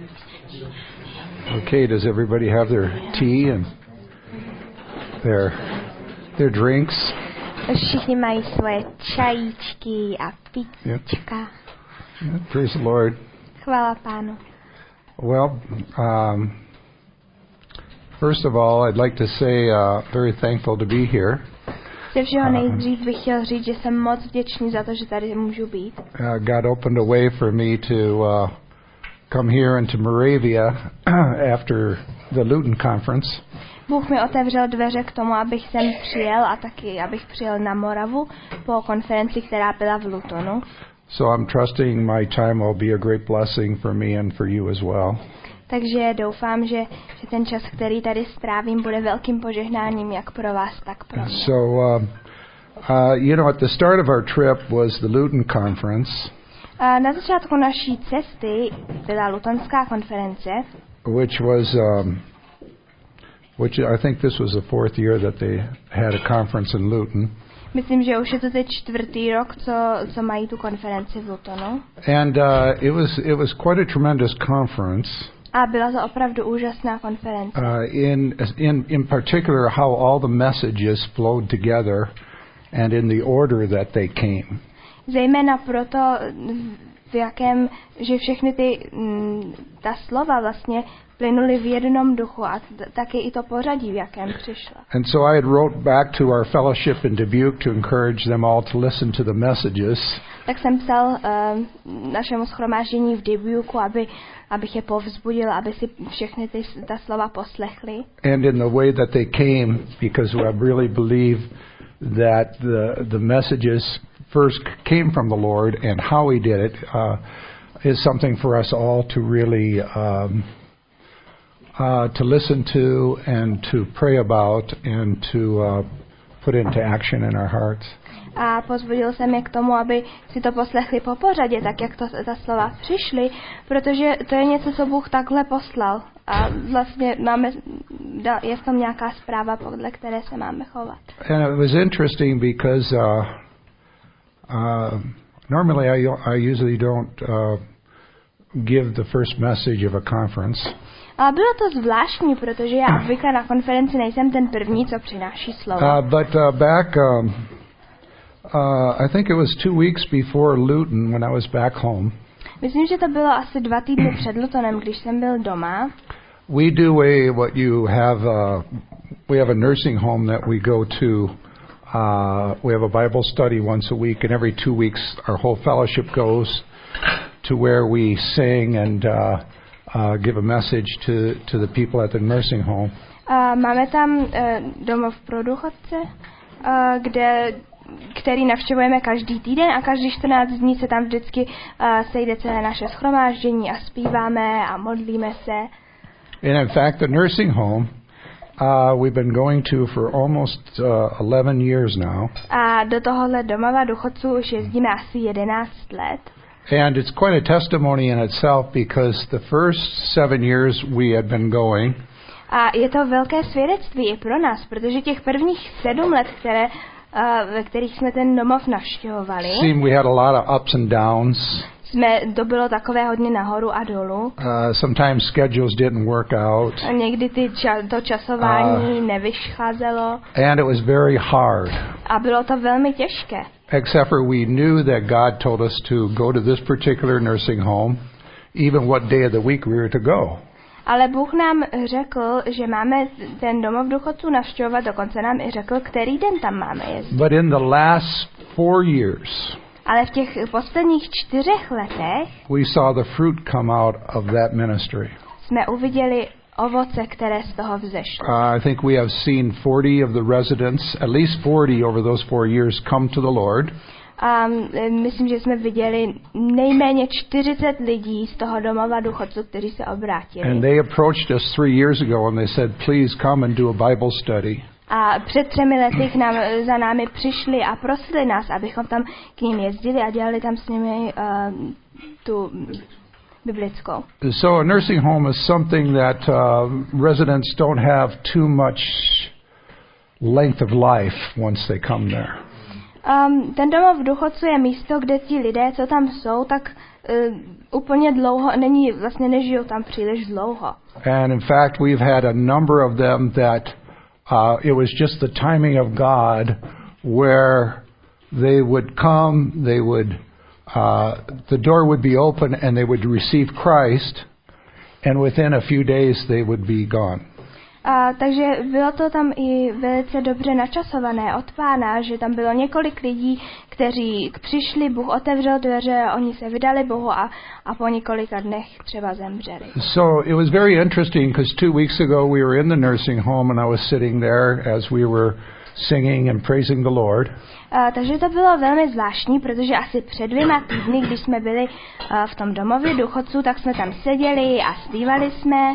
Okay, does everybody have their tea and their drinks? Všichni mají svoje čajíčky a pička. Yeah, praise the Lord. Chvála Pánu. Well, first of all, I'd like to say very thankful to be here. Ze všeho nejdřív bych chtěl říct, že jsem moc vděčný za to, že tady můžu být. God opened a way for me to come here into Moravia after the Luton conference. Bůh mi otevřel dveře k tomu, abych sem přijel a taky abych přijel na Moravu po konferenci, která byla v Lutonu. So I'm trusting my time will be a great blessing for me and for you as well. Takže doufám, že ten čas, který tady strávím, bude velkým požehnáním jak pro vás, tak pro mě. So, you know, at the start of our trip was the Luton conference. Na začátku naší cesty byla Lutonská konference, which I think this was the fourth year that they had a conference in Luton. Myslím, že už je to teď 4. rok, co mají tu konferenci v Lutonu. And it was quite a tremendous conference. A byla to opravdu úžasná konference. In particular, how all the messages flowed together, and in the order that they came. Zejména proto, v jakém, že všechny ta slova vlastně plynuly v jednom duchu a taky i to pořadí, v jakém přišla. And so I had wrote back to our fellowship in Dubuque to encourage them all to listen to the messages. Tak jsem psal našemu shromáždění v Dubuque, abych je povzbudil, aby si všechny ta slova poslechli. And in the way that they came, because I really believe that the messages first came from the Lord, and how He did it is something for us all to really to listen to and to pray about and to put into action in our hearts. A pozbudil jsem je k tomu, aby si to poslechli po pořadě, tak jak ta slova přišly, protože to je něco, co Bůh takhle poslal. A vlastně je v tom nějaká zpráva, podle které se máme chovat. And it was interesting because normally I usually don't give the first message of a conference. A bylo to zvláštní, protože já obvykle na konferenci nejsem ten první, co přináší slovo. But back, I think it was 2 weeks before Luton when I was back home. Myslím, že to bylo asi 2 týdny před Lutonem, když jsem byl doma. We do we have a nursing home that we go to. We have a Bible study once a week, and every 2 weeks our whole fellowship goes to where we sing and give a message to the people at the nursing home. Máme tam domov pro důchodce, který navštěvujeme každý týden a každý 14 dní se tam vždycky sejde celé naše shromáždění a zpíváme a modlíme se. And in fact, the nursing home we've been going to for almost 11 years now. A do tohohle domova důchodců už jezdíme asi 11 let. And it's quite a testimony in itself because the first 7 years we had been going. A je to velké svědectví i pro nás, protože těch prvních 7 let, ve kterých jsme ten domov navštěvovali, we had a lot of ups and downs. To bylo takové hodně nahoru a dolů. Sometimes schedules didn't work out. A někdy to časování nevycházelo. And it was very hard. A bylo to velmi těžké. Except for we knew that God told us to go to this particular nursing home, even what day of the week we were to go. Ale Bůh nám řekl, že máme ten domov důchodců navštěvovat, dokonce nám i řekl, který den tam máme jezdit. But in the last 4 years, ale v těch posledních 4 letech we saw the fruit come out of that ministry. Jsme uviděli ovoce, které z toho vzešlo. I think we have seen 40 of the residents, at least 40 over those 4 years, come to the Lord. A myslím, že jsme viděli nejméně 40 lidí z toho domova důchodců, kteří se obrátili. And they approached us 3 years ago and they said, "Please come and do a Bible study." A před 3 lety za námi přišli a prosili nás, abychom tam k nim jezdili a dělali tam s nimi tu biblickou. So a nursing home is something that residents don't have too much length of life once they come there. Ten domov důchodců je místo, kde ti lidé, co tam jsou, tak úplně dlouho, vlastně nežijou tam příliš dlouho. And in fact, we've had a number of them that it was just the timing of God where they would come, the door would be open and they would receive Christ, and within a few days they would be gone. Takže bylo to tam i velice dobře načasované od Pána, že tam bylo několik lidí, kteří přišli, Bůh otevřel dveře, oni se vydali Bohu a po několika dnech třeba zemřeli. So it was very interesting because 2 weeks ago we were in the nursing home and I was sitting there as we were singing and praising the Lord. Takže to bylo velmi zvláštní, protože asi před 2 týdny, když jsme byli v tom domově důchodců, tak jsme tam seděli a zpívali jsme.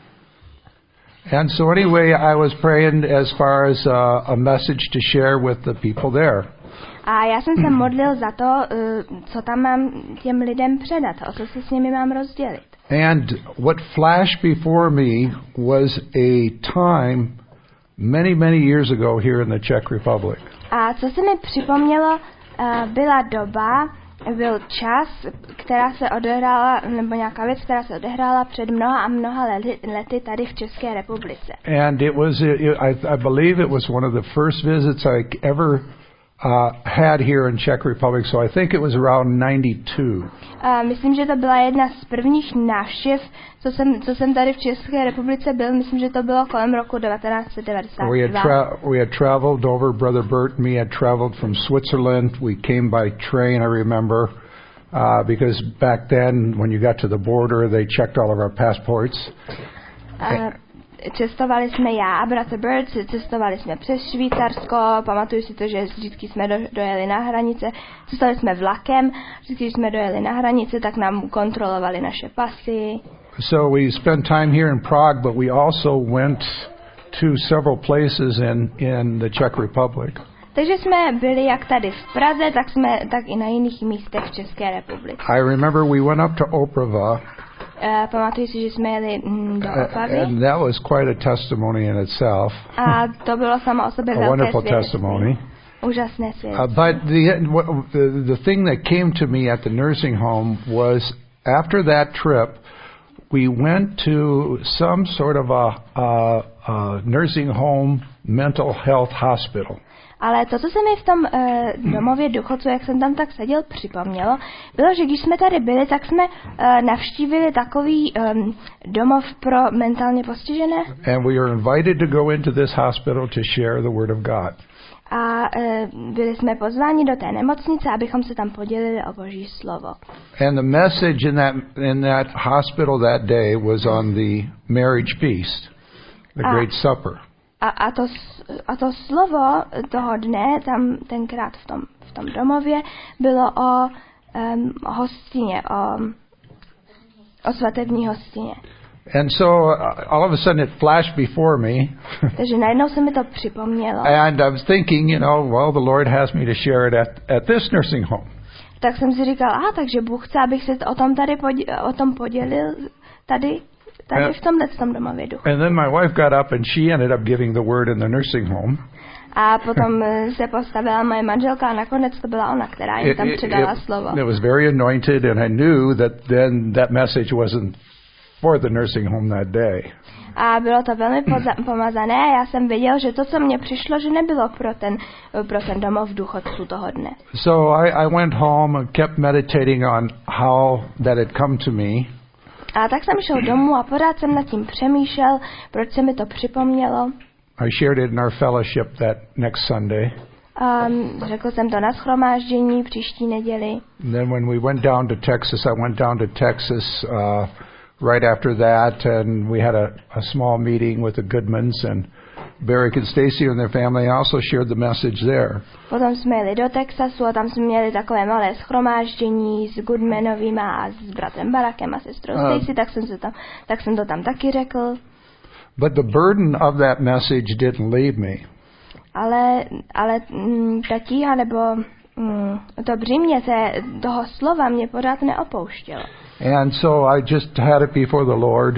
And so anyway, I was praying as far as a message to share with the people there. A já jsem se modlil za to, co tam mám těm lidem předat, o co si s nimi mám rozdělit. And what flashed before me was a time many, many years ago here in the Czech Republic. A co se mi připomnělo, byla doba, byl čas, která se odehrála, nebo nějaká věc, která se odehrála před mnoha lety tady v České republice. And it was, I believe it was one of the first visits I ever had here in Czech Republic, so I think it was around 92. Myslím, že to byla jedna z prvních návštěv, co jsem tady v České republice byl. Myslím, že to bylo kolem roku 1992. We had traveled over, Brother Bert and me had traveled from Switzerland. We came by train, I remember, because back then when you got to the border, they checked all of our passports. Cestovali jsme já a bratr Bert, cestovali jsme přes Švýcarsko, pamatuju si to, že vždycky jsme dojeli na hranice, cestovali jsme vlakem, vždycky jsme dojeli na hranice, tak nám kontrolovali naše pasy. So we spent time here in Prague, but we also went to several places in the Czech Republic. Takže jsme byli jak tady v Praze, tak i na jiných místech v České republice. I remember we went up to Oprava. Pamatuju si, že jsme jeli do Opavy. And that was quite a testimony in itself. A to bylo samo o sobě velké testimony. Úžasné svědectví. But the thing that came to me at the nursing home was after that trip, we went to some sort of a nursing home mental health hospital. Ale to, co se mi v tom domově důchodců, jak jsem tam tak seděl, připomnělo, bylo, že když jsme tady byli, tak jsme navštívili takový domov pro mentálně postižené. And we were invited to go into this hospital to share the word of God. A byli jsme pozváni do té nemocnice, abychom se tam podělili o Boží slovo. And the message in that hospital that day was on the marriage feast, the great supper. A to slovo toho dne, tam tenkrát v tom domově, bylo o hostině, o svatební hostině. And so all of a sudden it flashed before me. Takže najednou se mi to připomnělo. And I was thinking, well, the Lord has me to share it at this nursing home. Tak jsem si říkal, takže Bůh chce, abych se o tom podělil tady v tom domově duchu. And then my wife got up and she ended up giving the word in the nursing home. A potom se postavila moje manželka a nakonec to byla ona, která jim tam předala slovo. It was very anointed and I knew that then that message wasn't for the nursing home that day. A bylo to velmi pomazané a já jsem věděl, že to, co mně přišlo, že nebylo pro ten domov důchodců toho dne. So I went home and kept meditating on how that had come to me. A tak jsem šel domů a pořád jsem nad tím přemýšlel, proč se mi to připomnělo. I shared it in our fellowship that next Sunday. Řekl jsem to na shromáždění příští neděli. And then when we went down to Texas, I went down to Texas right after that, and we had a small meeting with the Goodmans, and Barrick and Stacy and their family also shared the message there. Potom jsme jeli do Texasu a tam jsme měli takové malé shromáždění s Goodmanovýma a s bratrem Barackem a sestrou Stacy, tak jsem to tam taky řekl. But the burden of that message didn't leave me. Ale ta tíha nebo to břímě toho slova mě pořád neopouštělo. And so I just had it before the Lord.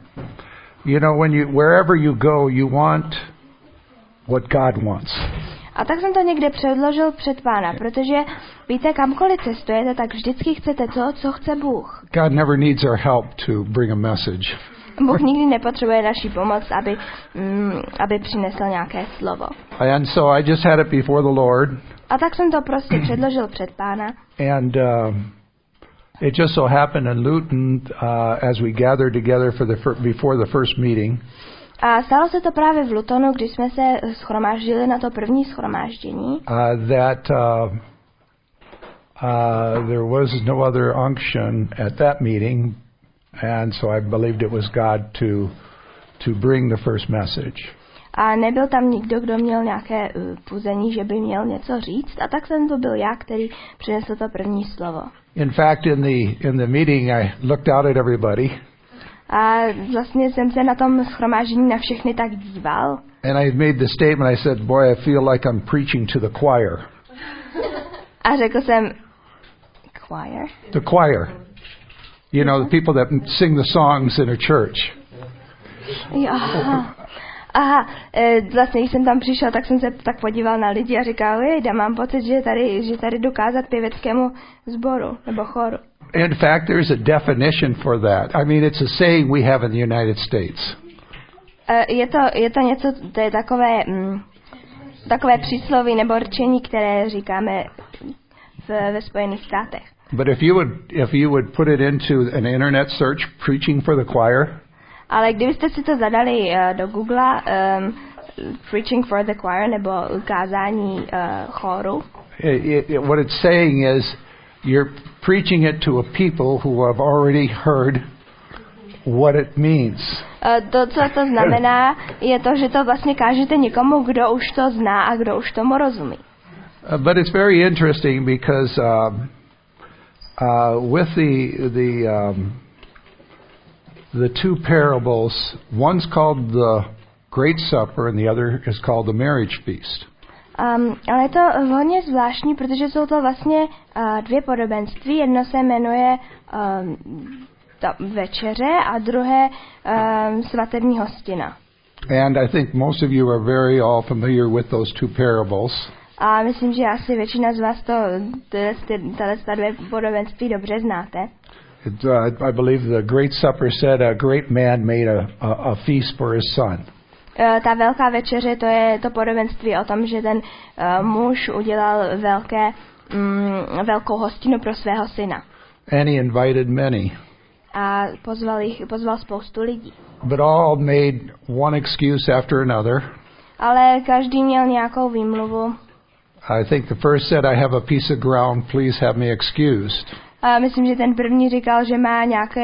Wherever you go, you want what God wants. A tak jsem to někde předložil před Pána, protože víte, kamkoliv cestujete, tak vždycky chcete to, co chce Bůh. God never needs our help to bring a message. Bůh nikdy nepotřebuje naši pomoc, aby přinesl nějaké slovo. And so I just had it before the Lord. A tak jsem to prostě předložil před Pána. And it just so happened in Luton, as we gathered together before the first meeting. A stalo se to právě v Lutonu, když jsme se shromáždili na to první shromáždění. That there was no other unction at that meeting, and so I believed it was God to bring the first message. A nebyl tam nikdo, kdo měl nějaké puzení, že by měl něco říct, a tak jsem to byl já, který přinesl to první slovo. In fact, in the meeting, I looked out at everybody. A vlastně jsem se na tom shromáždění na všechny tak díval. And I made the statement, I said, boy, I feel like I'm preaching to the choir. A řekl jsem, choir? The choir. You know, the people that sing the songs in a church. Jo. Aha, vlastně když jsem tam přišel, tak jsem se tak podíval na lidi a říkal, jejda, mám pocit, že tady dokázat pěveckému sboru nebo choru. In fact, there's a definition for that. I mean, it's a saying we have in the United States. Je to něco, to je takové přísloví nebo rčení, které říkáme ve Spojených státech. But if you would put it into an internet search, preaching for the choir. Ale kdybyste si to zadali do Google, preaching for the choir nebo kázání choru. What it's saying is you're preaching it to a people who have already heard what it means. To, co to znamená, je to, že to vlastně kážete někomu, kdo už to zná a kdo už tomu rozumí. But it's very interesting because with the two parables, one's called the Great Supper and the other is called the Marriage Feast. Ale je to hodně zvláštní, protože jsou to vlastně dvě podobenství. Jedno se jmenuje večeře a druhé svatební hostina. And I think most of you are very all familiar with those two parables. A myslím, že asi většina z vás tyhle dvě podobenství dobře znáte. I believe the Great Supper said a great man made a feast for his son. Ta velká večeře, to je to podobenství o tom, že ten muž udělal velkou hostinu pro svého syna. And he invited many. A pozval spoustu lidí. But all made one excuse after another. Ale každý měl nějakou výmluvu. I think the first said, I have a piece of ground, please have me excused. A myslím, že ten první říkal, že má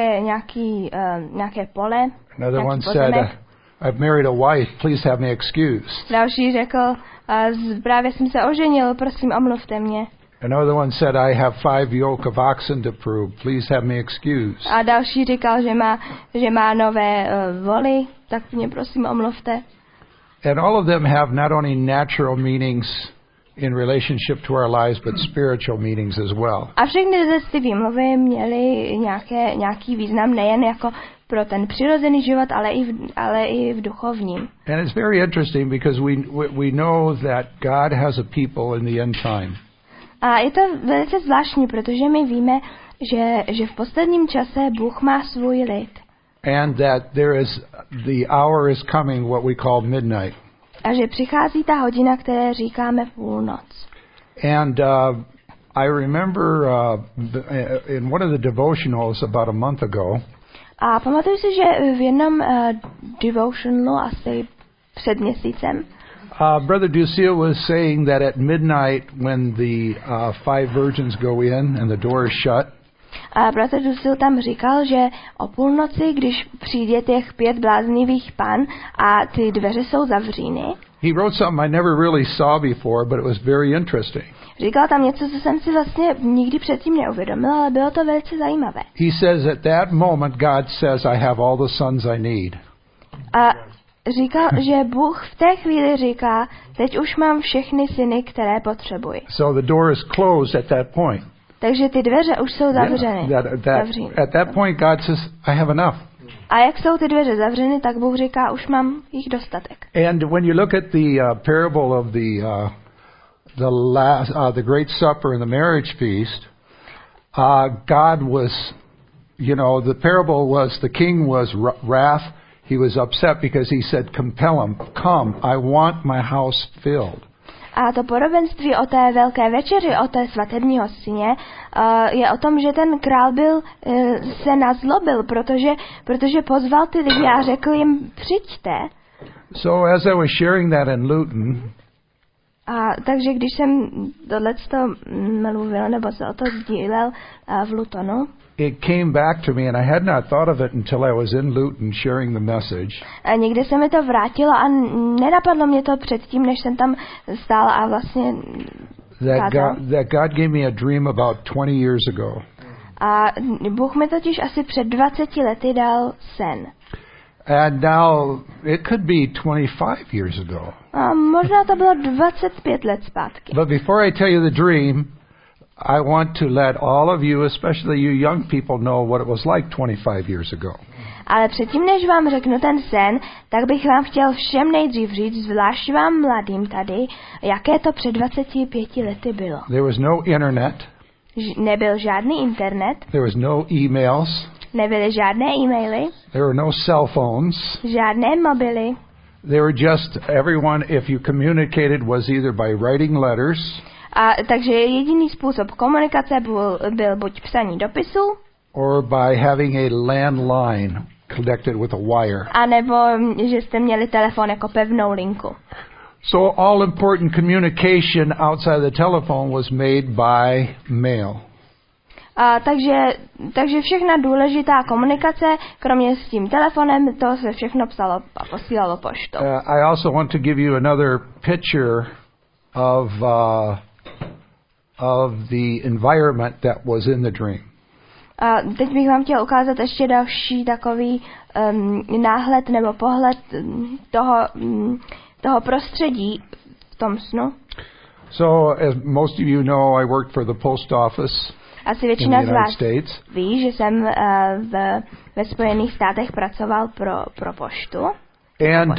nějaké pole. Another one said, I've married a wife, please have me excused. Další řekl, právě jsem se oženil, prosím, omluvte mě. Another one said, I have 5 yoke of oxen to prove, please have me excused. A další říkal, že má nové voly, tak mě prosím omluvte. And all of them have not only natural meanings in relationship to our lives, but spiritual meanings as well. A všechny ty výmluvy měly nějaký význam nejen jako pro ten přirozený život, ale i v duchovním. And it's very interesting because we know that God has a people in the end time. A je to velice zvláštní, protože my víme, že v posledním čase Bůh má svůj lid. And that the hour is coming what we call midnight. A že přichází ta hodina, které říkáme půlnoc. And I remember in one of the devotionals about a month ago. A pamatuju si, že v jednom devotionalu asi před měsícem Brother Ducille was saying that at midnight when the 5 virgins go in and the door is shut. A bratr Ducille tam říkal, že o půlnoci, když přijde těch 5 bláznivých pan a ty dveře jsou zavříny. He wrote something I never really saw before, but it was very interesting. Říkal tam něco, co jsem si vlastně nikdy předtím neuvědomil, ale bylo to velice zajímavé. He says at that moment God says I have all the sons I need. A říkal, že Bůh v té chvíli říká, teď už mám všechny syny, které potřebuji. So the door is closed at that point. Takže ty dveře už jsou zavřeny. At that point God says I have enough. A jak jsou ty dveře zavřeny, tak Bůh říká, už mám jich dostatek. And when you look at the parable of the Great Supper and the marriage feast, God was, the parable was the king was wrath. He was upset because he said, compel him, come, I want my house filled. A to podobenství o té velké večeři, o té svatebního syně, je o tom, že ten král se nazlobil, protože pozval ty lidi a řekl jim, přijďte. So as I was sharing that in Luton, a takže když jsem tohleto mluvil, nebo se o to sdílel v Lutonu, it came back to me, and I had not thought of it until I was in Luton sharing the message. A někdy se mi to vrátilo a nenapadlo mě to předtím, než jsem tam stál a vlastně that God gave me a dream about 20 years ago. A Bůh mi totiž asi před 20 lety dal sen. And now it could be 25 years ago. A možná to bylo 25 let zpátky. But before I tell you the dream, I want to let all of you, especially you young people, know what it was like 25 years ago. Ale předtím, než vám řeknu ten sen, tak bych vám chtěl všem nejdřív říct, zvlášť vám mladým tady, jaké to před 25 lety bylo. There was no internet. Nebyl žádný internet. There was no emails. Nebyly žádné e-maily. There were no cell phones. Žádné mobily. They were just everyone, if you communicated, was either by writing letters. A takže jediný způsob komunikace byl buď psaní dopisu, or by having a landline connected with a wire. A nebo že jste měli telefon jako pevnou linku. So all important communication outside the telephone was made by mail. A takže všechna důležitá komunikace, kromě s tím telefonem, to se všechno psalo a posílalo poštou. I also want to give you another picture of the environment that was in the dream. A teď bych vám chtěl ukázat ještě další takový náhled nebo pohled toho prostředí v tom snu. So, as most of you know, I worked for the post office. Asi většina z vás ví, že jsem ve Spojených státech pracoval pro poštu. And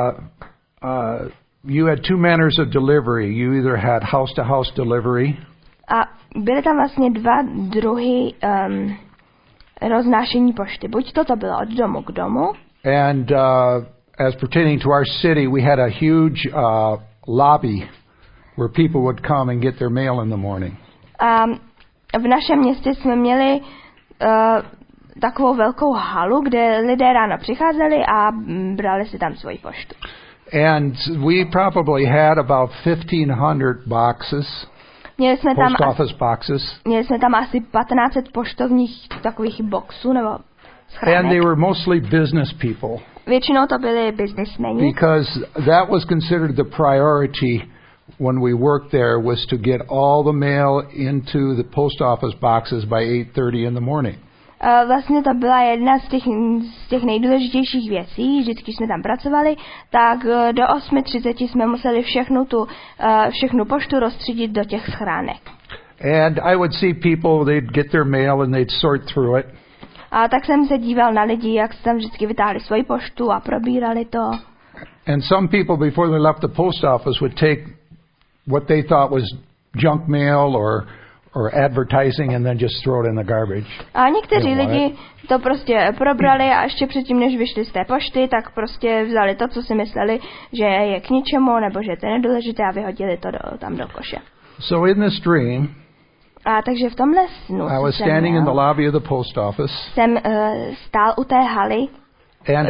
you had two manners of delivery. You either had house-to-house delivery. A byly tam vlastně dva druhy roznášení pošty. Buď to bylo od domu k domu. And as pertaining to our city, we had a huge lobby where people would come and get their mail in the morning. V našem městě jsme měli takovou velkou halu, kde lidé ráno přicházeli a brali si tam svoji poštu. And we probably had about 1,500 boxes. Post office boxes. Měli jsme tam asi 1500 poštovních takových boxů nebo schránek. And they were mostly business people. Většinou to byli businessmeni. Because that was considered the priority when we worked there, was to get all the mail into the post office boxes by 8:30 in the morning. Vlastně to byla jedna z těch nejdůležitějších věcí. Vždycky jsme tam pracovali, tak do 8:30 jsme museli všechnu poštu rozstřídit do těch schránek. And I would see people, they'd get their mail and they'd sort through it. A tak jsem se díval na lidi, jak se tam vždycky vytáhli svoji poštu a probírali to. And some people, before they left the post office, would take what they thought was junk mail or advertising and then just throw it in the garbage. A někteří lidi to prostě probrali a ještě předtím, než vyšli z té pošty, tak prostě vzali to, co si mysleli, že je k ničemu nebo že to je nedůležité a vyhodili to tam do koše. So in this dream, a takže v tomhle snu I was standing in the lobby of the post office. Jsem stál u té haly. And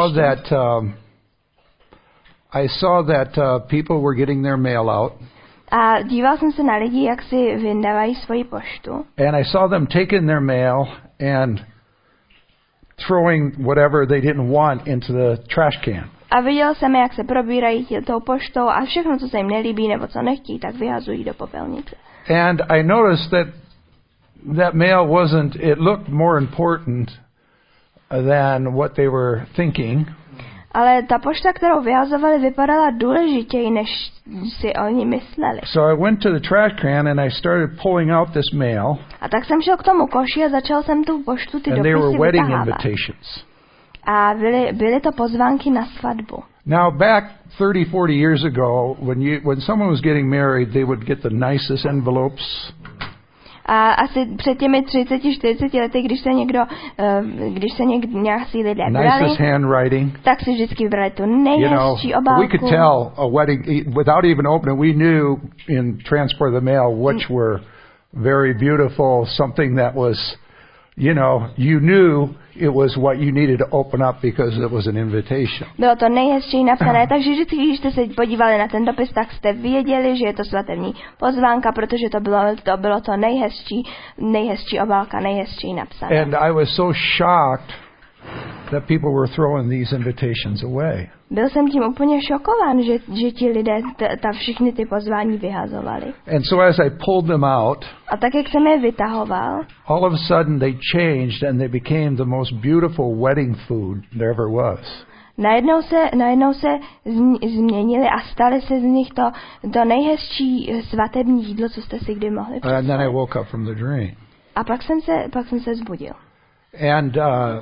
I saw that people were getting their mail out. A díval jsem se na lidi, jak si vyndávají svoji poštu. And I saw them taking their mail and throwing whatever they didn't want into the trash can. A viděl jsem, jak se probírají tou poštou a všechno, co se jim nelíbí nebo co nechtějí, tak vyhazují do popelnice. And I noticed that mail it looked more important than what they were thinking. Ale ta pošta, kterou vyhazovali, vypadala důležitěji, než si oni mysleli. So I went to the trash can and I started pulling out this mail. A tak jsem šel k tomu koši a začal jsem tu poštu, ty dopisy vytahávat. A byly to pozvánky na svatbu. Now back 30-40 years ago, when someone was getting married, they would get the nicest envelopes. A asi před těmi 30-40 lety, když se nějací lidé brali, tak si vždycky vybrali tu nejhezčí obálku. We could tell a wedding without even opening. We knew in Transport of the Mail which were very beautiful, something that was, you knew it was what you needed to open up because it was an invitation. Bylo to nejhezčí napsané, takže vždycky, když jste se podívali na ten dopis, tak jste věděli, že je to svatební pozvánka, protože to bylo to nejhezčí obálka, nejhezčí napsané. And I was so shocked that people were throwing these invitations away. Byl jsem tím úplně šokován, že ti lidé všechny ty pozvání vyhazovali. And so as I pulled them out, a tak jak jsem je vytahoval, all of a sudden they changed and they became the most beautiful wedding food there ever was. Najednou se změnili a stali se z nich to nejhezčí svatební jídlo, co jste si kdy mohli představit. And then I woke up from the dream. A pak jsem se zbudil. And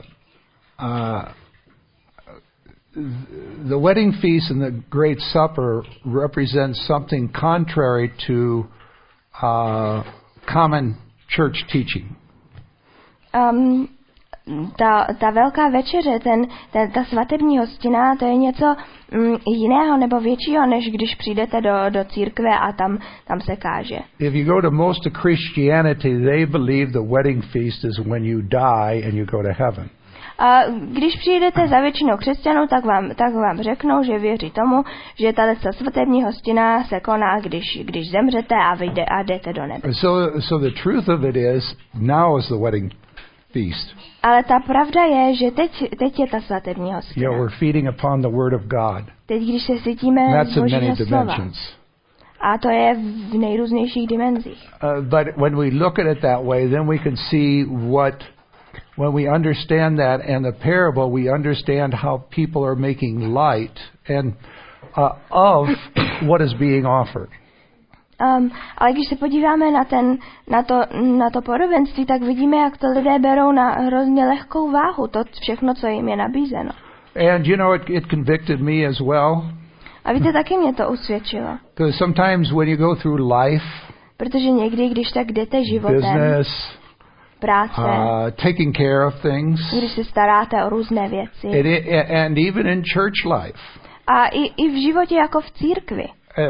the wedding feast and the great supper represents something contrary to common church teaching. Ta velká večeře, ta svatební hostina, to je něco jiného nebo většího, než když přijdete do církve a tam se káže. If you go to most of Christianity, they believe the wedding feast is when you die and you go to heaven. A když přijdete za většinou křesťanů, tak vám řeknou, že věří tomu, že tato svatební hostina se koná, když zemřete a jdete do nebe. So the truth of it is, now is the wedding feast. Ale ta pravda je, že teď je ta svatební hostina. We're feeding upon the word of God. Teď, když se sytíme z Božího slova. A to je v nejrůznějších dimenzích. But when we look at it that way, then we can see when we understand that and the parable, we understand how people are making light and of what is being offered. Ale když se podíváme na to podobenství, tak vidíme, jak to lidé berou na hrozně lehkou váhu, to všechno, co jim je nabízeno. And it convicted me as well. A víte, taky mě to usvědčilo. Because sometimes when you go through life, protože někdy, když tak jdete životem, business, práce, taking care of things, když se staráte o různé věci, and even in church life, a i v životě jako v církvi,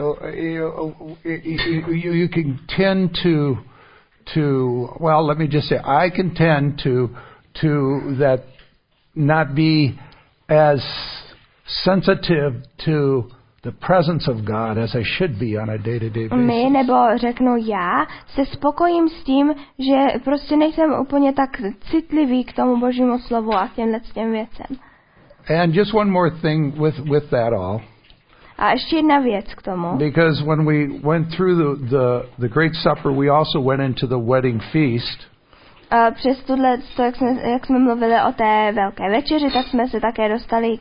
you can tend to well, let me just say, I can tend to that not be as sensitive to the presence of God as I should be on a day-to-day basis. Nebo řeknu já, se spokojím s tím, že prostě nejsem úplně tak citlivý k tomu Božímu slovu a těm věcem. And just one more thing with that all. A ještě jedna věc k tomu. Because when we went through the Great Supper, we also went into the wedding feast. Přes jak jsme mluvili o té velké večeři, tak jsme se také dostali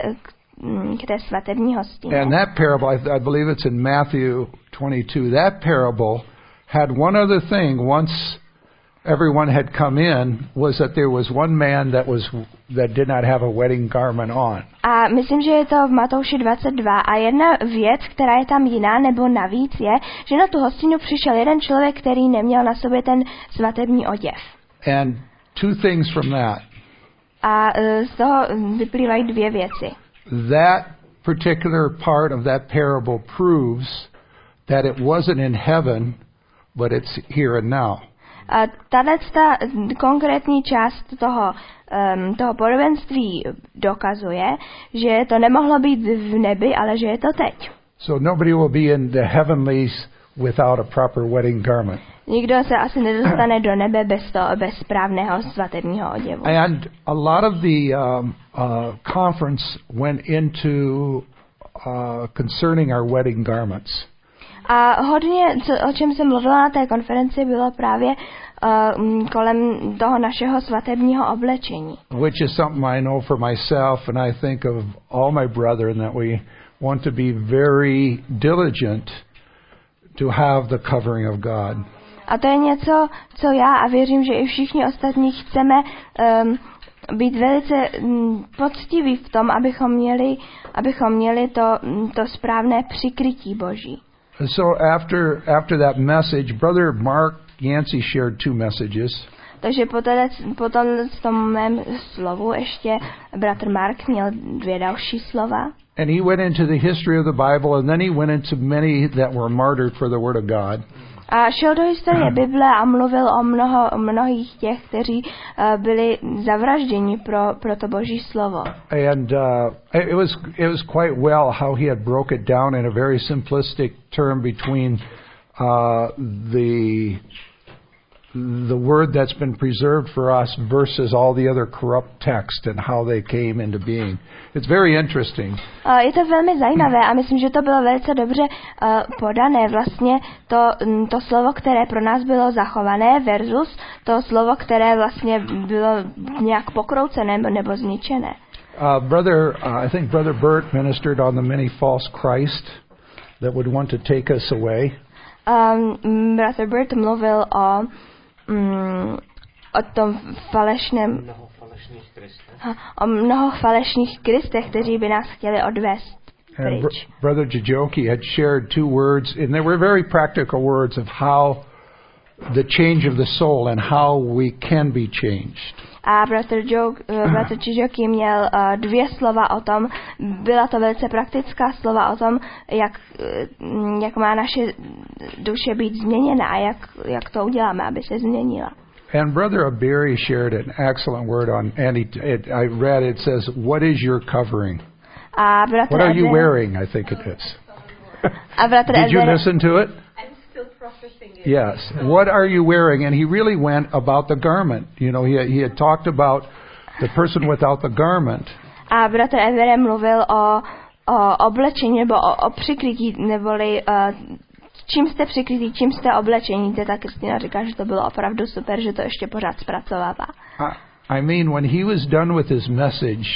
k té svatební hostině. And that parable, I believe it's in Matthew 22, that parable had one other thing. Once everyone had come in, was that there was one man that did not have a wedding garment on. A myslím, že je to v Matouši 22 a jedna věc, která je tam jiná nebo navíc je, že na tu hostinu přišel jeden člověk, který neměl na sobě ten svatební oděv. And two things from that. A z toho vyplývají dvě věci. That particular part of that parable proves that it wasn't in heaven, but it's here and now. A ta konkrétní část toho podobenství dokazuje, že to nemohlo být v nebi, ale že je to teď. So nobody will be in the heavenlies without a proper wedding garment. Nikdo se asi nedostane do nebe bez správného svatebního oděvu. And a lot of the conference went into concerning our wedding garments. A hodně, o čem jsem mluvila na té konferenci, bylo právě kolem toho našeho svatebního oblečení. Which is something I know for myself, and I think of all my brethren, that we want to be very diligent to have the covering of God. A to je něco, co já a věřím, že i všichni ostatní chceme být velice poctiví v tom, abychom měli to správné přikrytí Boží. So after that message, Brother Mark Yancey shared 2 messages. Takže po tom mém slovu ještě bratr Mark měl 2 další slova. And he went into the history of the Bible, and then he went into many that were martyred for the Word of God. A šel do historie Bible a mluvil o mnohých těch, kteří byli zavražděni pro to Boží slovo. And it was quite well how he had broke it down in a very simplistic term between the word that's been preserved for us versus all the other corrupt texts and how they came into being. It's very interesting. Je to velmi zajímavé a myslím, že to bylo velice dobře podané. Vlastně to slovo, které pro nás bylo zachované versus to slovo, které vlastně bylo nějak pokroucené nebo zničené. I think Brother Bert ministered on the many false Christ that would want to take us away. Brother Bert mluvil o tom falešném mnoho falešných kristech, kteří by nás chtěli odvést pryč. Brother Jajoki had shared 2 words, and they were very practical words of how the change of the soul and how we can be changed. A bratr Jajoki měl 2 slova o tom, byla to velice praktická slova o tom, jak má naše duše být změněna a jak to uděláme, aby se změnila. And Brother Abiri shared an excellent word on, and I read it says, "What is your covering? What are you wearing?" I think it is. Did you listen to it? I'm still processing it. Yes. What are you wearing? And he really went about the garment. You know, he had talked about the person without the garment. A bratr Evere mluvil o oblečení nebo o přikrytí, neboli čím jste přikrytí, čím jste oblečení. Teta Kristina říká, že to bylo opravdu super, že to ještě pořád zpracovává. I mean, when he was done with his message,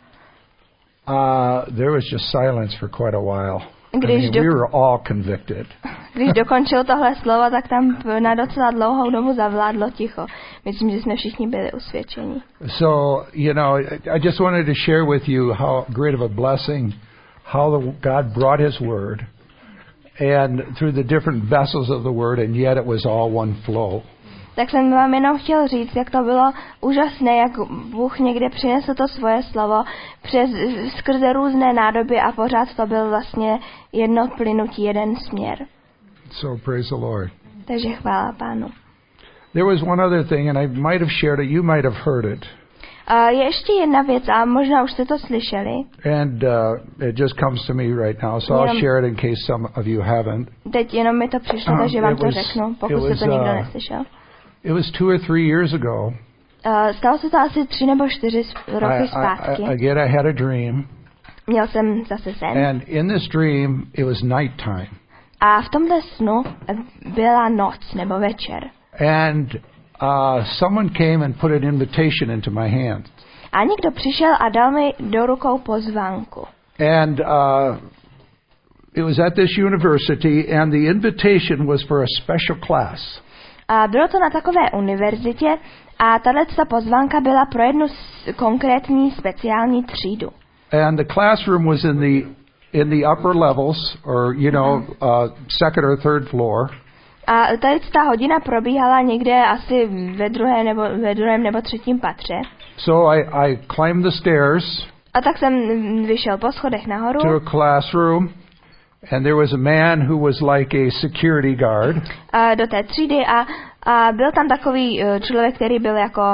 there was just silence for quite a while. We were all convicted. Když dokončil tohle slovo, tak tam na docela dlouhou dobu zavládlo ticho. Myslím, že jsme všichni byli usvědčeni. So, you know, I just wanted to share with you how great of a blessing, how God brought His Word, and through the different vessels of the Word, and yet it was all one flow. Tak jsem vám jenom chtěl říct, jak to bylo úžasné, jak Bůh někde přinesl to svoje slovo skrze různé nádoby a pořád to byl vlastně jedno plynutí, jeden směr. So praise the Lord. Takže chvála Pánu. There was one other thing, and I might have shared it, you might have heard it. Je ještě jedna věc a možná už jste to slyšeli. And it just comes to me right now, so I'll share it in case some of you haven't. Teď jenom mi to přišlo, takže vám to řeknu, pokud jste to nikdo neslyšel. It was 2 or 3 years ago. Stalo se to asi 3 nebo 4 roky zpátky. Again, I had a dream. Měl jsem zase sen. And in this dream, it was nighttime. A v tomhle snu byla noc nebo večer. And someone came and put an invitation into my hand. A někdo přišel a dal mi do rukou pozvánku. And it was at this university, and the invitation was for a special class. A bylo to na takové univerzitě a tato pozvánka byla pro jednu konkrétní speciální třídu. And the classroom was in the upper levels, or second or third floor. A tady ta hodina probíhala někde asi ve druhém nebo třetím patře. So I climbed the stairs. A tak jsem vyšel po schodech nahoru. To a classroom. And there was a man who was like a security guard. Do té třídy a byl tam takový člověk, který byl jako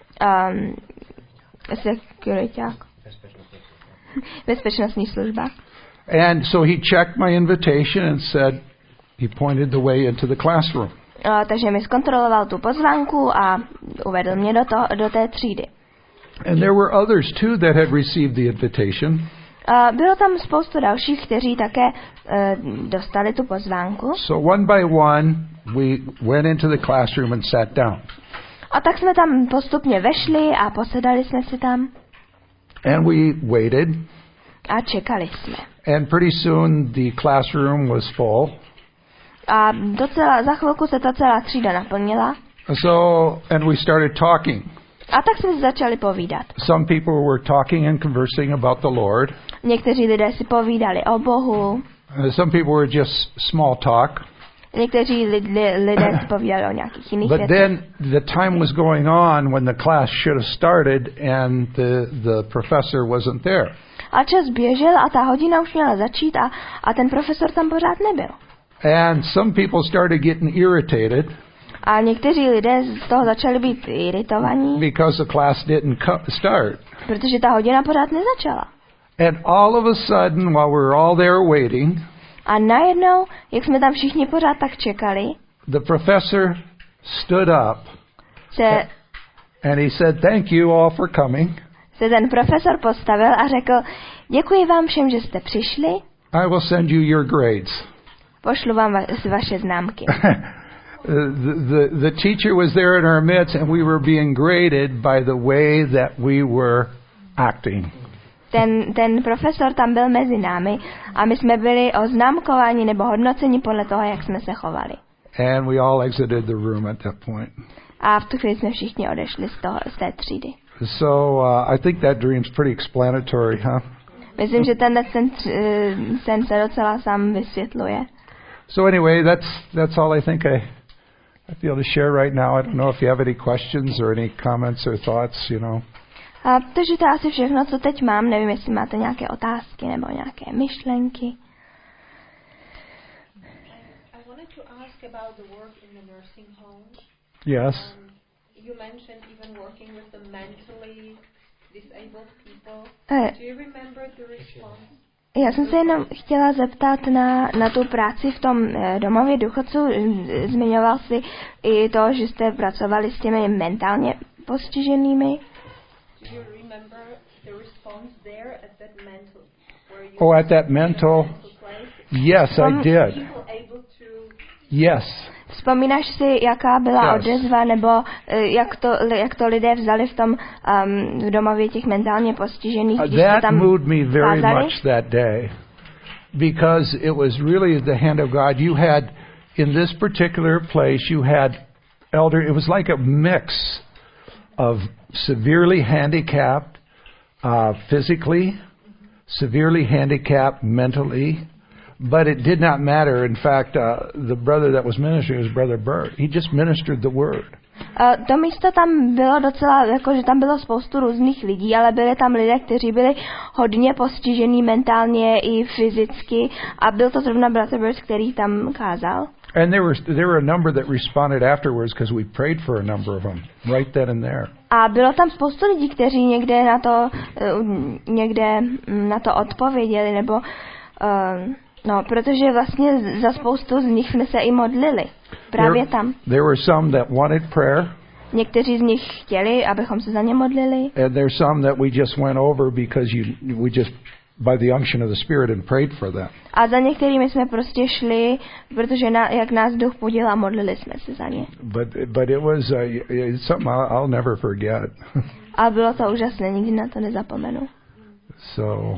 sekuriťák. Bezpečnostní služba. And so he checked my invitation and said, he pointed the way into the classroom. Takže mi zkontroloval tu pozvánku a uvedl mě do té třídy. And there were others too that had received the invitation. Bylo tam spoustu dalších, kteří také dostali tu pozvánku. So one by one we went into the classroom and sat down. A tak jsme tam postupně vešli a posedali jsme si tam. And we waited. A čekali jsme. And pretty soon the classroom was full. A za chvilku se ta celá třída naplnila. And we started talking. A tak jsme začali povídat. Some people were talking and conversing about the Lord. Někteří lidé si povídali o Bohu. Some people were just small talk. Někteří lidé si povídali o nějakých jiných But věcech. then the time was going on when the class should have started and the professor wasn't there. A čas běžel a ta hodina už měla začít a ten profesor tam pořád nebyl. And some people started getting irritated A někteří lidé z toho začali být iritovaní, because the class didn't start. protože ta hodina pořád nezačala. And all of a sudden, while we were all there waiting, A najednou, jak jsme tam všichni pořád tak čekali, the professor stood up and he said, "Thank you all for coming. se ten profesor postavil a řekl, děkuji vám všem, že jste přišli, I will send you your grades." pošlu vám vaše známky. The teacher was there in our midst, and we were being graded by the way that we were acting. Ten profesor tam byl mezi námi a my jsme byli oznámkováni nebo hodnoceni podle toho, jak jsme se chovali. And we all exited the room at that point. A v tu chvíli jsme všichni odešli z té třídy. So I think that dream's pretty explanatory, huh? Myslím, že sen se docela sám vysvětluje. So anyway, that's all I think I feel to share right now. I don't know if you have any questions or any comments or thoughts, Takže to je asi všechno, co teď mám. Nevím, jestli máte nějaké otázky nebo nějaké myšlenky. I wanted to ask about the work in the nursing home. Yes. You mentioned even working with the mentally disabled people. Do you remember the response? Já jsem se jenom chtěla zeptat na tu práci v tom domově důchodců. Zmiňoval si i to, že jste pracovali s těmi mentálně postiženými. Do you remember the response there at that mental? At that mental? Yes, I did. Yes. Vzpomínáš si, jaká byla odezva, nebo jak to lidé vzali v tom v domově těch mentálně postižených, když jste tam That moved me very kázali? much that day, because it was really the hand of God. You had, in this particular place, you had it was like a mix of severely handicapped physically, severely handicapped mentally, but it did not matter. In fact, the brother that was ministering was Brother Bert. He just ministered the word. To místo tam bylo docela, jako že tam bylo spoustu různých lidí, ale byli tam lidé, kteří byli hodně postižení mentálně i fyzicky a byl to zrovna Brother Bert, který tam kázal. And there were a number that responded afterwards because we prayed for a number of them right then and there. A bylo tam spoustu lidí, kteří někde na to odpověděli, nebo protože vlastně za spoustu z nich jsme se i modlili. Právě tam. There were some that wanted prayer. Někteří z nich chtěli, abychom se za ně modlili. And there's some that we just went over because we just by the unction of the Spirit and prayed for them. A za některými jsme prostě šli, protože jak nás Duch budil a modlili jsme se za ně. But it was something I'll never forget. A bylo to úžasné, nikdy na to nezapomenu. So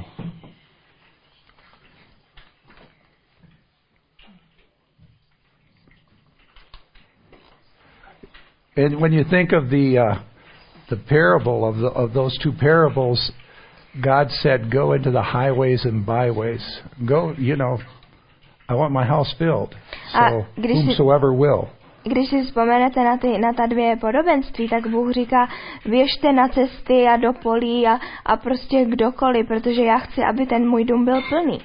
and when you think of the parable of those two parables, God said, "Go into the highways and byways. Go, I want my house filled. So whomsoever will." Když si vzpomenete na ta dvě podobenství, tak Bůh říká, běžte na cesty a do polí a prostě kdokoliv, protože já chci, aby ten můj dům byl plný.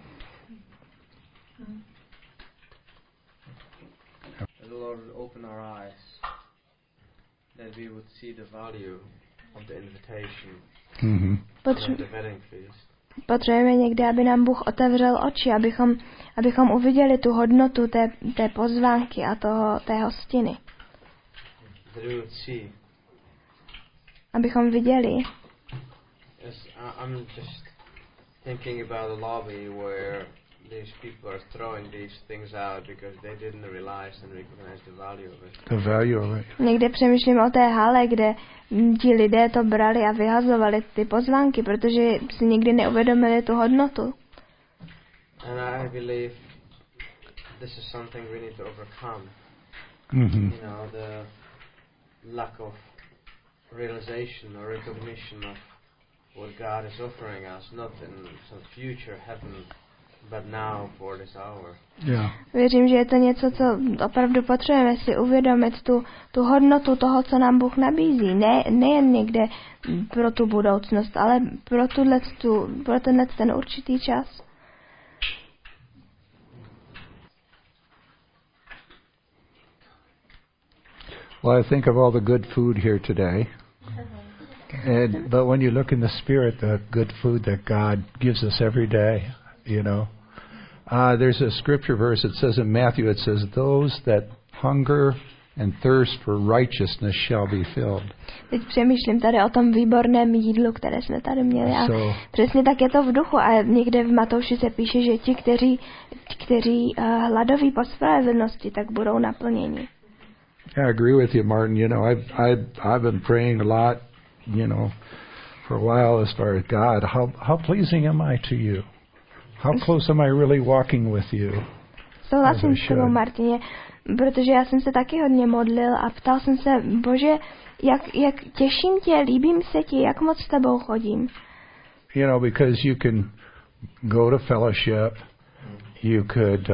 That we would see the value of the invitation, Mm-hmm. the wedding feast. Potřebujeme někdy, aby nám Bůh otevřel oči, abychom uviděli tu hodnotu té pozvánky a té hostiny. That we would see. Abychom viděli. Yes, I'm just thinking about the lobby where these people are throwing these things out because they didn't realize and recognize the value of it. The value of it. Někde přemýšlím o té hale, kde ti lidé to brali a vyhazovali ty pozvánky, protože si nikdy neuvědomili tu hodnotu. And I believe this is something we need to overcome. Mm-hmm. The lack of realization or recognition of what God is offering us, not in some future heaven, but now for this hour. Yeah. Věřím, že je to něco, co opravdu potřebujeme si uvědomit, tu hodnotu toho, co nám Bůh nabízí. Nejen někde pro tu budoucnost, ale pro ten určitý čas. Well, I think of all the good food here today. But when you look in the Spirit, the good food that God gives us every day, you know. There's a scripture verse, it says in Matthew, it says, those that hunger and thirst for righteousness shall be filled. Teď přemýšlím tady o tom výborném jídlu, které jsme tady měli. A přesně tak je to v duchu. A někde v Matouši se píše, že ti, kteří hladoví po spravedlnosti, tak budou naplněni. Yeah, I agree with you, Martin. You know, I've been praying a lot, you know, for a while as far as God, how pleasing am I to you? How close am I really walking with you? Souhlasím s tebou, Martině, protože já jsem se taky hodně modlil a ptal jsem se, Bože, jak těším tě, líbím se ti, jak moc s tebou chodím. You know, because you can go to fellowship, you could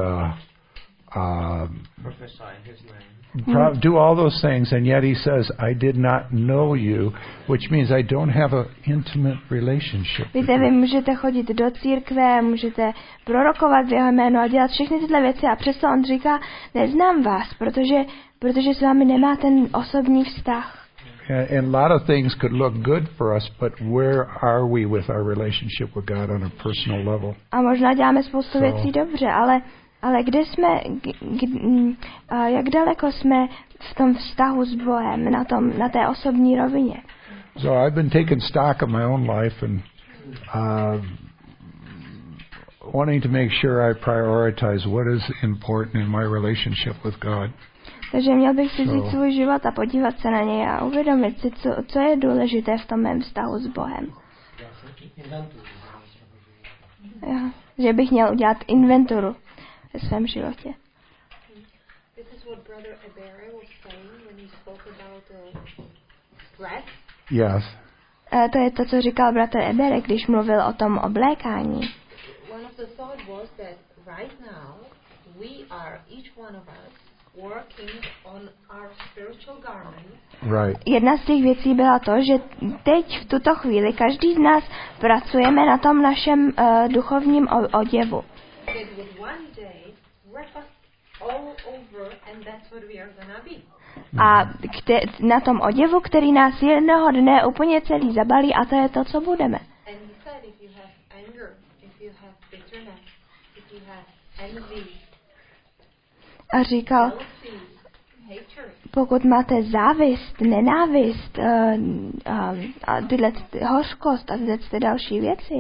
Prophesy in His name. Do all those things, and yet He says, I did not know you, which means I don't have an intimate relationship. Víte, vy můžete chodit do církve, můžete prorokovat v jeho jméno a dělat všechny tyhle věci a přesto on říká, neznám vás, protože s vámi nemá ten osobní vztah. And a lot of things could look good for us, but where are we with our relationship with God on a personal level? A možná děláme spoustu věcí dobře, ale kde jsme, jak daleko jsme v tom vztahu s Bohem, na té osobní rovině? So I've been taking stock of my own life and wanting to make sure I prioritize what is important in my relationship with God. Takže měl bych si vzít svůj život a podívat se na něj a uvědomit si, co je důležité v tom mém vztahu s Bohem. Jo, že bych měl udělat inventuru ve svém životě. This is what Brother Ebere was saying when he spoke about dress. Yes. To je to, co říkal bratr Ebere, když mluvil o tom oblékání. One of the thought was that right now we are each one of us working on our spiritual garments. Right. Jedna z těch věcí byla to, že teď v tuto chvíli každý z nás pracujeme na tom našem duchovním oděvu. A na tom oděvu, který nás jednoho dne úplně celý zabalí, a to je to, co budeme. A říkal, pokud máte závist, nenávist, a tyhle hořkost a tyhle další věci,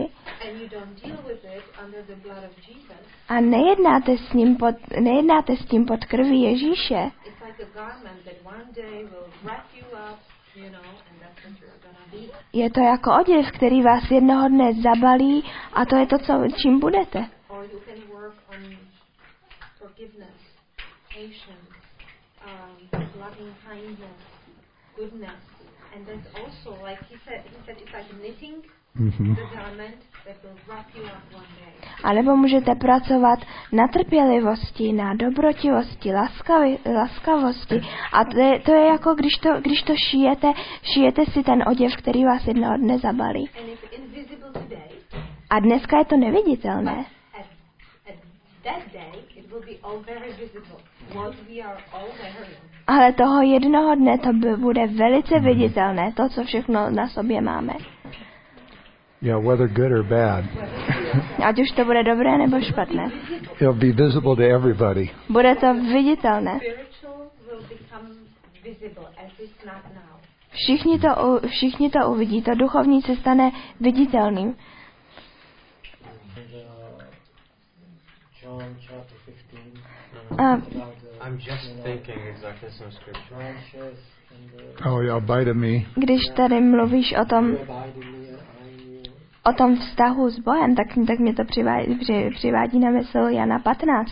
a nejednáte s tím pod krví Ježíše, je to jako oděv, který vás jednoho dne zabalí, a to je to, čím budete. Loving kindness, goodness, and there's also, like he said it's like knitting the garment that will wrap you up one day. A nebo můžete pracovat na trpělivosti, na dobrotivosti, laskavosti. A to je jako když to šijete si ten oděv, který vás jednoho dne zabalí. A dneska je to neviditelné. Ale toho jednoho dne to bude velice viditelné, to, co všechno na sobě máme. Yeah, whether good or bad. Ať už to bude dobré nebo špatné. It'll be visible to everybody. Bude to viditelné. Všichni to uvidí, to duchovní se stane viditelným. John chapter 15. I'm just thinking exactly some scripture. Oh, you abide in me. Když tady mluvíš o tom vztahu s Bohem, tak mě to přivádí na mysl Jana 15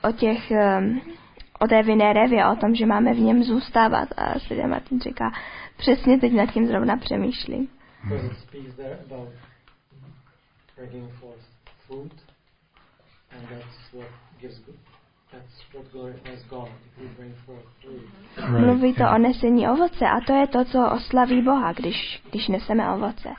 o té vinné révě, o tom, že máme v něm zůstávat. A Světý Martin říká, přesně teď nad tím zrovna přemýšlím. Mluví to o nesení ovoce a to je to, co oslaví Boha, když neseme ovoce.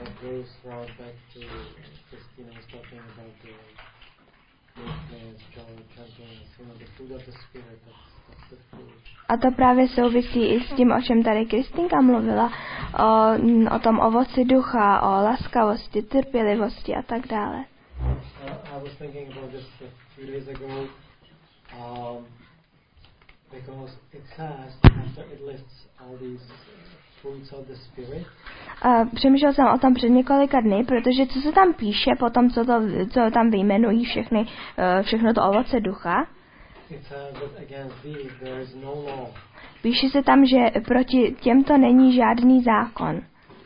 A to právě souvisí i s tím, o čem tady Kristinka mluvila, o tom ovoci ducha, o laskavosti, trpělivosti a tak dále. Přemýšlel jsem o tom před několika dny, protože co se tam píše, potom co tam vyjmenují všechno to ovoce ducha, píše se tam, že proti těmto není žádný zákon.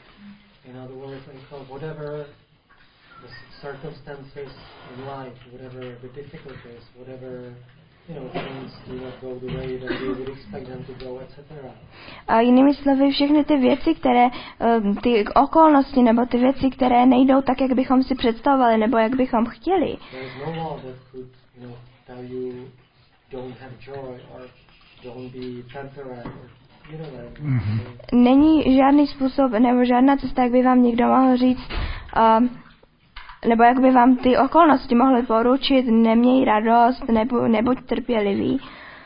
A jinými slovy, všechny ty věci, ty okolnosti nebo ty věci, které nejdou tak, jak bychom si představovali nebo jak bychom chtěli. Není žádný způsob nebo žádná cesta, jak by vám někdo mohl říct, nebo jak by vám ty okolnosti mohly poručit, neměj radost, nebuď trpělivý.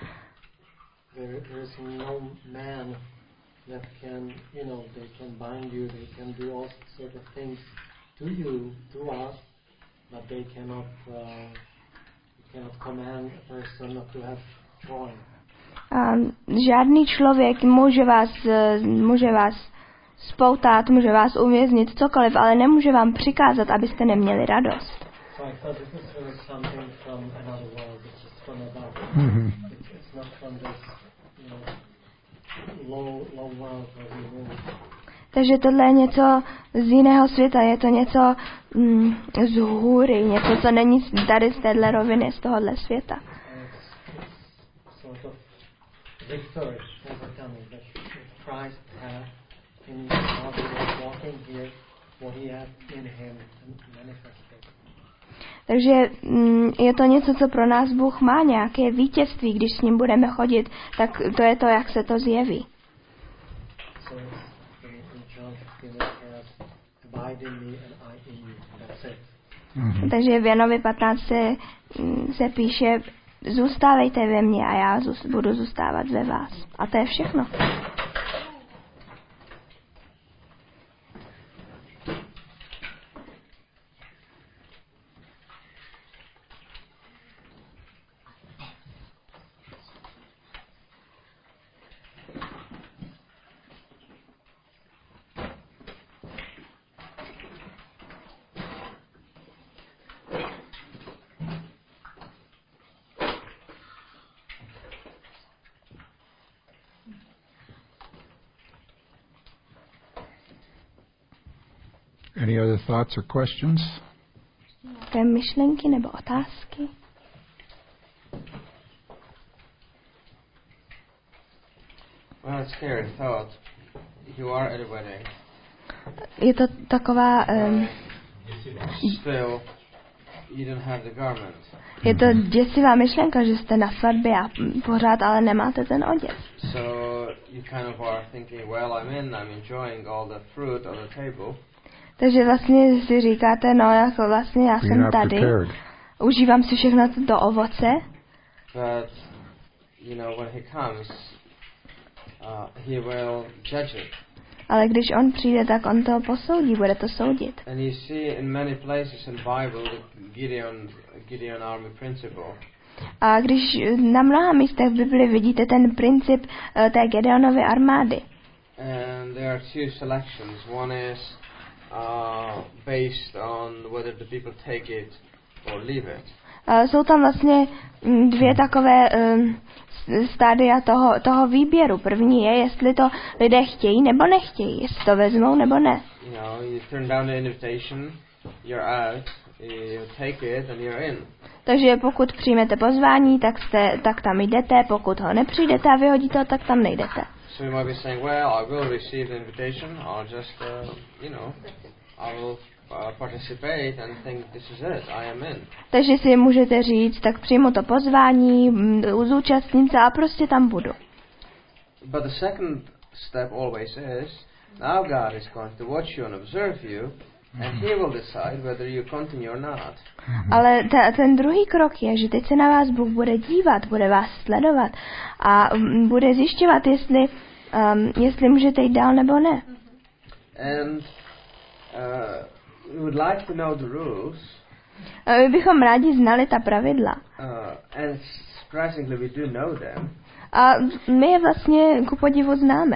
Žádný člověk může vás spoutat, může vás uvěznit, cokoliv, ale nemůže vám přikázat, abyste neměli radost. Takže tohle je něco z jiného světa, je to něco z hůry, něco, co není tady z téhle roviny, z tohohle světa. Takže je to něco, co pro nás Bůh má, nějaké vítězství, když s ním budeme chodit, tak to je to, jak se to zjeví. Takže v Janovi 15 se píše, zůstávejte ve mně a já budu zůstávat ve vás. A to je všechno. Any other thoughts or questions? Nějaké myšlenky nebo otázky? Well, it's scary thought. You are at a wedding. Je to taková... Still, you don't have the garment. Je to děsivá myšlenka, že jste na svatbě a pořád ale nemáte ten oděv. So you kind of are thinking, well, I'm enjoying all the fruit on the table. Takže vlastně si říkáte, no jako vlastně já jsem tady, užívám si všechno to ovoce. But, you know, when he comes, he will judge it. Ale když on přijde, tak on to posoudí, bude to soudit. And you see in many places in Bible the Gideon army principle. A když na mnoha místech v Bibli vidíte ten princip té Gedeonovy armády. And there are two selections. One is based on whether the people take it or leave it. Jsou tam vlastně dvě takové stádia toho výběru. První je, jestli to lidé chtějí nebo nechtějí, jestli to vezmou nebo ne. You know, you turn down the invitation, you're out, you take it and you're in. Takže pokud přijmete pozvání, tak tam jdete, pokud ho nepřijdete a vyhodíte ho, tak tam nejdete. So you might be saying, well, I will receive the invitation, I'll just, I will participate and think this is it, I am in. Takže si můžete říct, tak přijmu to pozvání, zúčastním se a prostě tam budu. But the second step always is, now God is going to watch you and observe you, and He will decide whether you continue or not. Ale ten druhý krok je, že teď se na vás Bůh bude dívat, bude vás sledovat a bude zjišťovat, jestli můžete jít dál nebo ne. And we would like to know the rules. My bychom rádi znali ta pravidla. And surprisingly we do know them. A my je vlastně ku podivu známe.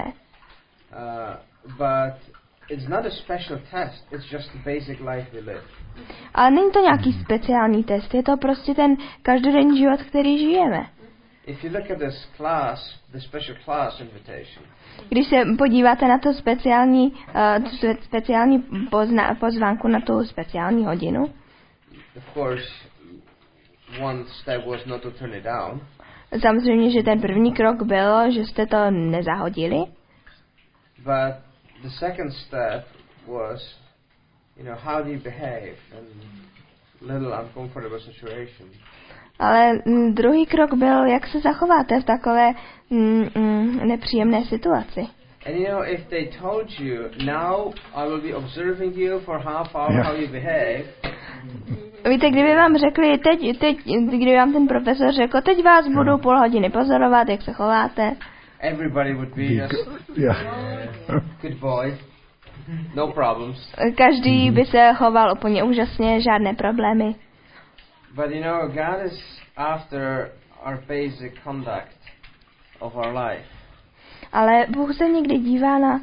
But it's not a special test, it's just the basic life we live. Ale není to nějaký speciální test, je to prostě ten každodenní život, který žijeme. If you look at this class, the special class invitation. Když se podíváte na to speciální pozvánku na tu speciální hodinu. Of course, one step was not to turn it down. Samozřejmě, že ten první krok byl, že jste to nezahodili. But the second step was, how do you behave in little uncomfortable situation. Ale druhý krok byl, jak se zachováte v takové nepříjemné situaci. And if they told you, now I will be observing you for half hour how you behave. Víte, kdyby vám řekli, kdyby vám ten profesor řekl, teď vás budu půl hodiny pozorovat, jak se chováte. Everybody would be just good boy, no problems. Každý by se choval úplně úžasně, žádné problémy. But God is after our basic conduct of our life. Ale Bůh se někdy dívá na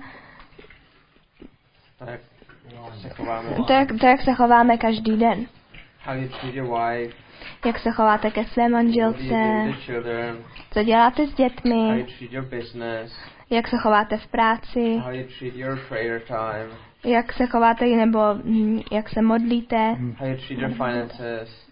to, jak se chováme každý den. How you treat your wife, jak se chováte ke své manželce, co děláte s dětmi, how you treat your business, jak se chováte v práci, how you treat your prayer time, jak se chováte nebo jak se modlíte, how you treat your finances,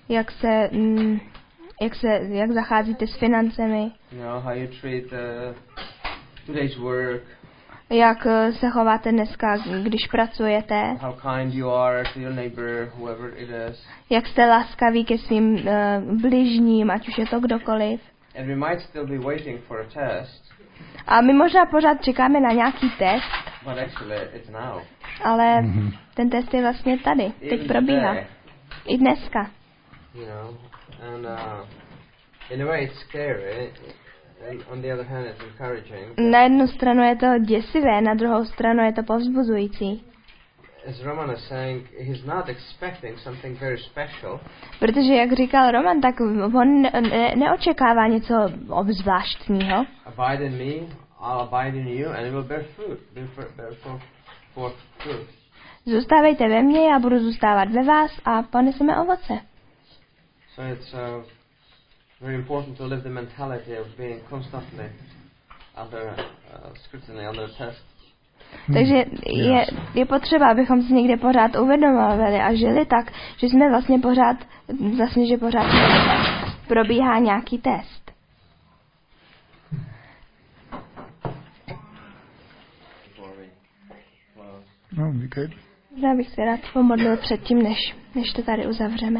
jak zacházíte s financemi, how you treat today's work, jak se chováte dneska, když pracujete, how kind you are to your neighbor, whoever it is. Jak jste laskaví ke svým bližním, ať už je to kdokoliv. And we might still be waiting for a test. A my možná pořád čekáme na nějaký test. But actually it's now. Ale ten test je vlastně tady, teď probíhá. I dneska. And in a way it's scary. And on the other hand it's encouraging. Na jednu stranu je to děsivé, na druhou stranu je to povzbuzující. As Roman is saying, he's not expecting something very special. Protože jak říkal Roman, tak on neočekává něco obzvláštního. Abide in me, I'll abide in you, and it will bear fruit. Bear forth fruit. Zůstávejte ve mně, já budu zůstávat ve vás a poneseme ovoce. So it's very important to live the mentality of being constantly under scrutiny, under test. Takže je potřeba, abychom si někde pořád uvědomovali a žili tak, že jsme že pořád probíhá nějaký test. Já bych se rád pomodlil předtím, než to tady uzavřeme.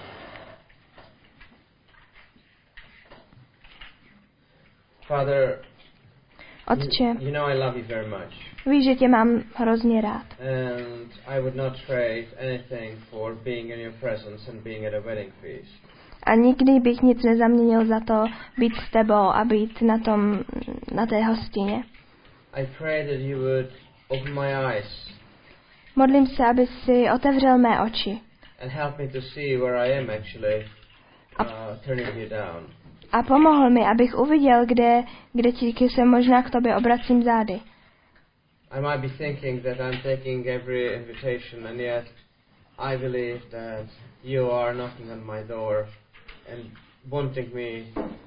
Father, Otče, I love you very much. Víš, že tě mám hrozně rád. And I would not trade anything for being in your presence and being at a wedding feast. A nikdy bych nic nezaměnil za to být s tebou a být na té hostině. I pray that you would open my eyes. Modlím se, aby si otevřel mé oči. And help me to see where I am actually turning you down. A pomohl mi, abych uviděl, kde se možná k tobě obracím zády. I might be thinking that I'm taking every invitation, and yet I believe that you are knocking on my door and wanting me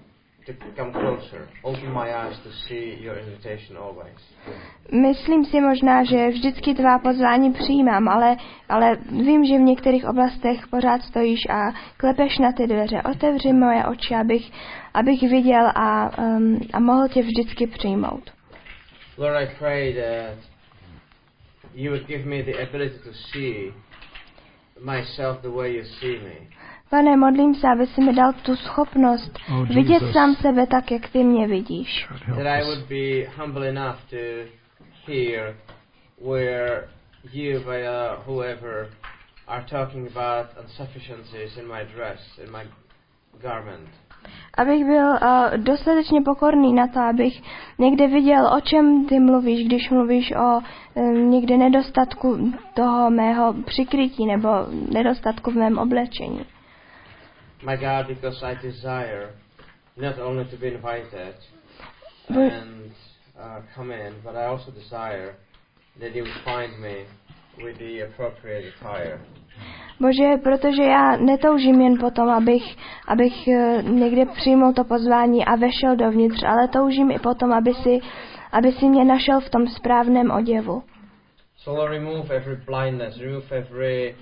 to come closer. Open my eyes to see your invitation always. Myslím si možná, že vždycky tvá pozvání přijímám, ale vím, že v některých oblastech pořád stojíš a klepeš na ty dveře. Otevři moje oči, abych viděl a mohl tě vždycky přijmout. Lord, I pray that you would give me the ability to see myself the way you see me. Pane, modlím se, aby si mi dal tu schopnost vidět sám sebe tak, jak ty mě vidíš. That I would be humble enough to hear where you, by whoever, are talking about insufficiencies in my dress, in my garment. Abych byl dostatečně pokorný na to, abych někde viděl, o čem ty mluvíš, když mluvíš o někde nedostatku toho mého přikrytí nebo nedostatku v mém oblečení. My God, because I desire not only to be invited and come in, but I also desire that you would find me with the appropriate attire. Bože, protože já netoužím jen potom, abych někde přijmul to pozvání a vešel dovnitř, ale toužím i potom, aby si mě našel v tom správném oděvu. So Lord, remove every blindness, remove every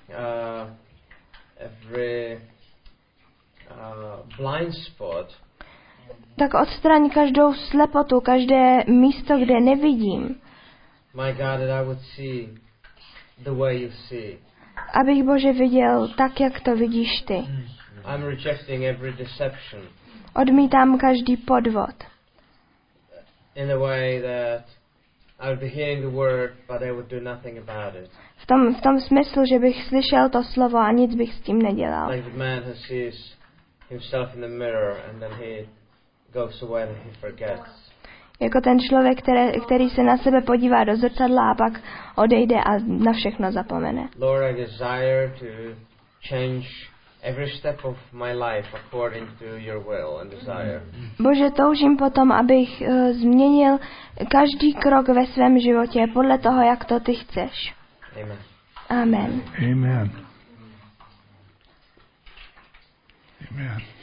blind spot. Tak odstraň každou slepotu, každé místo, kde nevidím. My God, that I would see the way you see. Abych, Bože, viděl tak, jak to vidíš ty. I'm rejecting every deception. Odmítám každý podvod. In a way that I would be hearing the word, but I would do nothing about it. V tom smyslu, že bych slyšel to slovo a nic bych s tím nedělal. Like the man who sees himself in the mirror and then he goes away and he forgets. Jako ten člověk, který se na sebe podívá do zrcadla a pak odejde a na všechno zapomene. Lord, I desire to change every step of my life according to your will and desire. Bože, toužím potom, abych změnil každý krok ve svém životě podle toho, jak to ty chceš. Amen. Amen. Amen. Amen.